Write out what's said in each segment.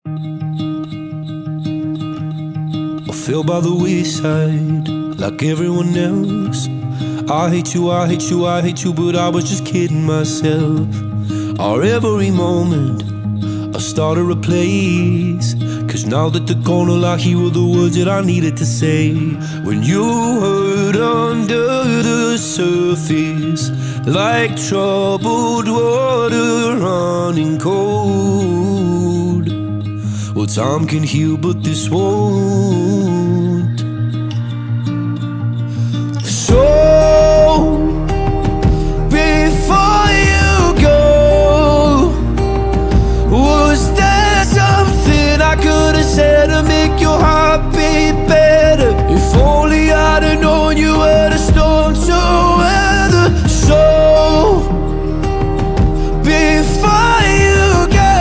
I fell by the wayside like everyone else. I hate you, I hate you, I hate you, but I was just kidding myself. Our every moment I started a place, 'cause now that they're gone, all I hear were the words that I needed to say. When you hurt under the surface, like troubled water running cold. Well, time can heal, but this won't. So before you go, was there something I could have said to make your heart beat better? If only I'd have known you were the storm to weather. So before you go,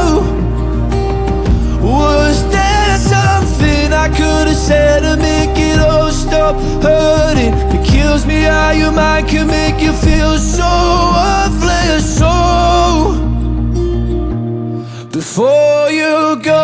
was there something I could have said to make it all stop hurting? It kills me how your mind can make you feel so worthless. So before you go,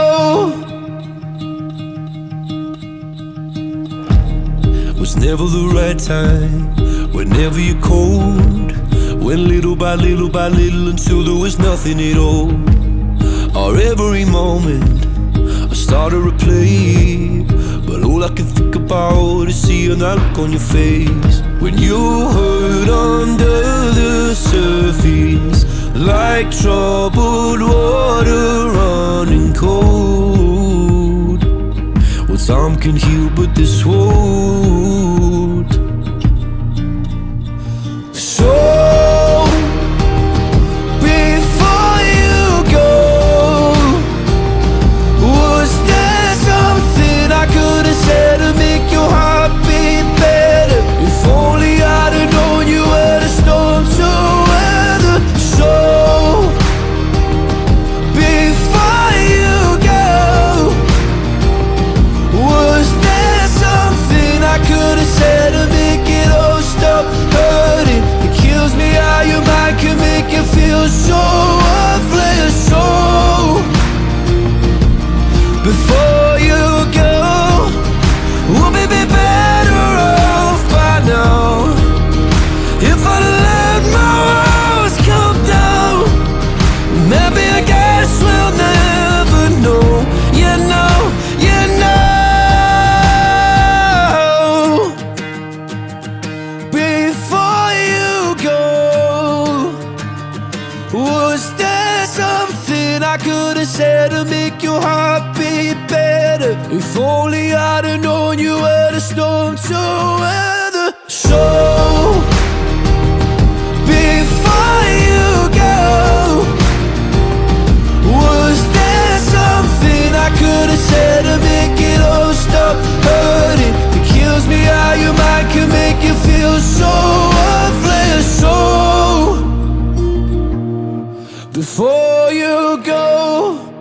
was never the right time, whenever you're cold. Went little by little by little until there was nothing at all. Our every moment I started to play, but all I can think about is seeing that look on your face. When you hurt under the surface, like troubled water running cold. Well, time can heal, but this won't. So before you go, was there something I could have said to make your heart beat better? If only I'd have known you were the storm to weather. So before you go, was there something I could have said to make it all stop hurting? It kills me how your mind can make you feel so worthless. So before you go, we'll be better off by now. If I let my walls come down, maybe I guess we'll never know. You know, you know. Before you go, was there something I could have said to make your heart beat better? If only I'd have known you were the storm to weather. So before you go, was there something I could have said to make it all stop hurting? It kills me how your mind can make you feel so worthless. So before you go,